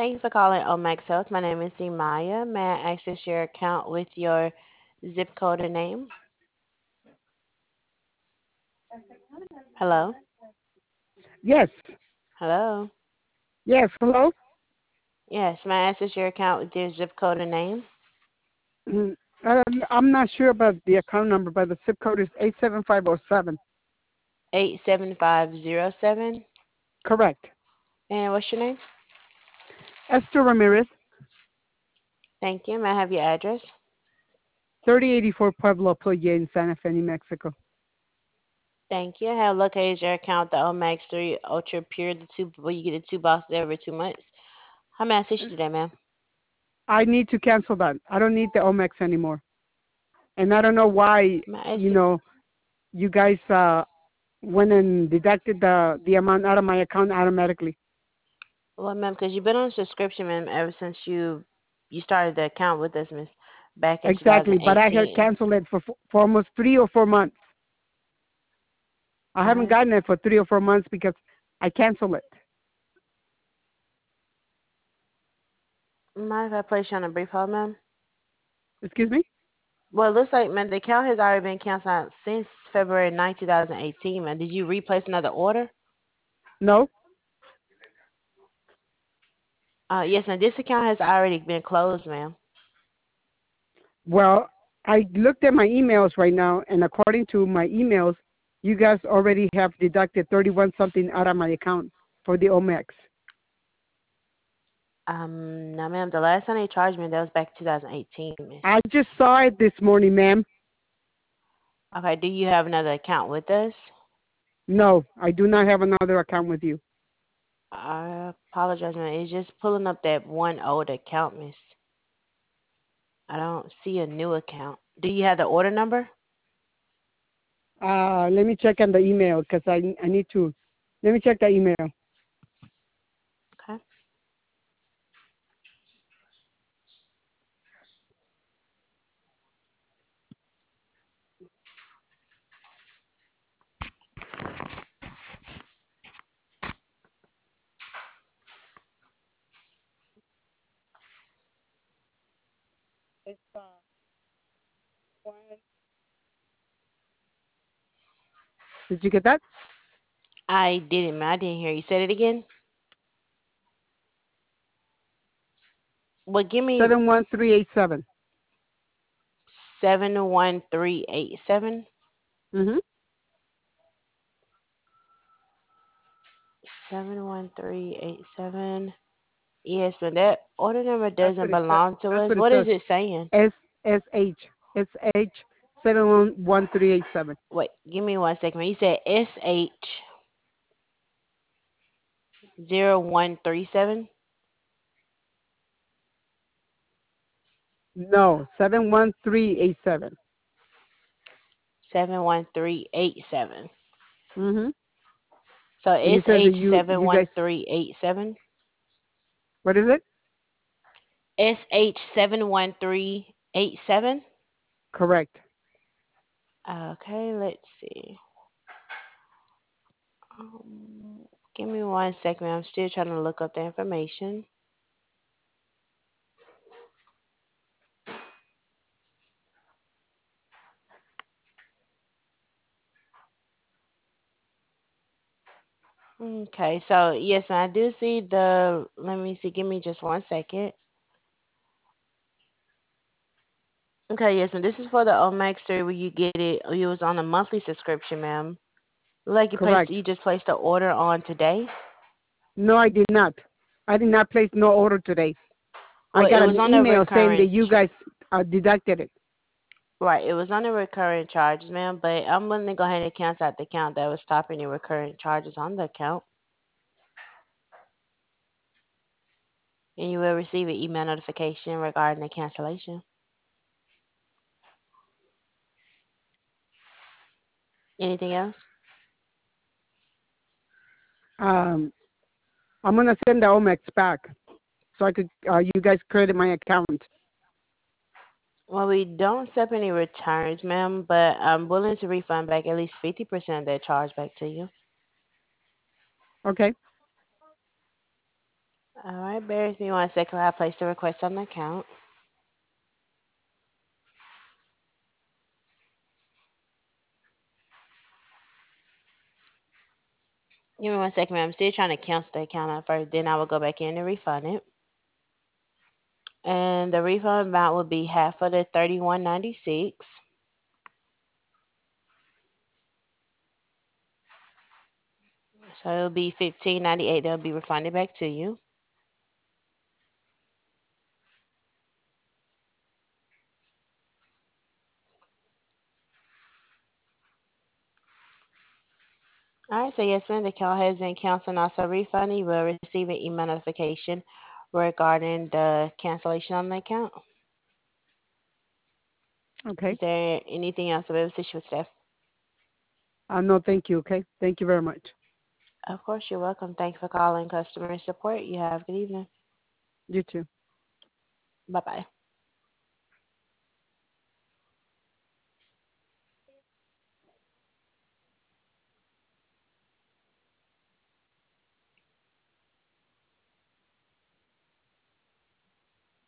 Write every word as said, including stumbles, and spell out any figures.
Thank you for calling Omax Health. My name is Demaya. May I access your account with your zip code and name? Hello? Yes. Hello? Yes. Hello. Yes, may I access your account with your zip code and name? Mm, uh, I'm not sure about the account number, but the zip code is eight seven five zero seven. eight seven five zero seven. Correct. And what's your name? Esther Ramirez, Thank you. May I have your address? thirty eighty-four Pueblo Playa in Santa Fe, New Mexico. Thank you. I have located your account, the Omax three Ultra Pure, the two where you get the two boxes every two months. How may I assist you today, ma'am? I need to cancel that. I don't need the Omex anymore. And I don't know why, May I you ask- know, you guys uh, went and deducted the, the amount out of my account automatically. Well, ma'am, because you've been on subscription, ma'am, ever since you you started the account with us, miss, back in Exactly. But I had two thousand eighteen. canceled it for, for almost three or four months. I haven't I gotten it for three or four months because I canceled it. mind if I place you on a brief hold, ma'am? Excuse me? Well, it looks like, man, the account has already been canceled out since February ninth, two thousand eighteen, man. Did you replace another order? No? Uh, yes, ma'am. This account has already been closed, ma'am. Well, I looked at my emails right now, and according to my emails, you guys already have deducted thirty-one something out of my account for the Omex. Um, no, ma'am. The last time they charged me, that was back in two thousand eighteen, miss. I just saw it this morning, ma'am. Okay, do you have another account with us? No, I do not have another account with you. I apologize, ma'am. It's just pulling up that one old account, miss. I don't see a new account. Do you have the order number? Uh, let me check on the email because I I need to. Let me check the email. Okay. Did you get that? I didn't, ma'am. I didn't hear you. Said it again. Well, give me Seven one three eight seven. seven one three eight seven. Mhm. Seven one three eight seven. Yes, but that order number That's doesn't what it says. belong to That's us. what it What is says. it saying? S S H S H seven one one three eight seven. Wait, give me one second. You said S H zero one three seven. No, seven one three eight seven. Seven one three eight seven. Mhm. So And it says that S H you seven you one guys. three eight seven. What is it? S H seven one three eight seven. Correct. Okay, let's see. Um, give me one second. I'm still trying to look up the information. Okay, so yes, I do see the. Let me see. Give me just one second. Okay, yes, and this is for the Omax three where you get it. You was on a monthly subscription, ma'am. Like you placed, Correct. you just placed the order on today. No, I did not. I did not place no order today. I Well, it got was an on a email saying that recurring. you guys uh, deducted it. Right, it was on the recurring charges, ma'am, but I'm willing to go ahead and cancel out the account that was stopping the recurring charges on the account, and you will receive an email notification regarding the cancellation. Anything else? Um, I'm gonna send the Omex back so I could uh, you guys credit my account. Well, we don't accept any returns, ma'am, but I'm willing to refund back at least fifty percent of that charge back to you. Okay. All right, bear with me one second while I place the request on the account. Give me one second, ma'am. I'm still trying to cancel the account out first. Then I will go back in and refund it. And the refund amount will be half of the thirty-one ninety-six. So it'll be fifteen ninety-eight. That'll be refunded back to you. All right, so yes, ma'am, the account has been canceled and also refunded. You will receive an email notification regarding the cancellation on the account. Okay. Is there anything else I'll be able to assist you with today? Uh, no, thank you. Okay. Thank you very much. Of course, you're welcome. Thank you for calling customer support. You have a good evening. You too. Bye bye.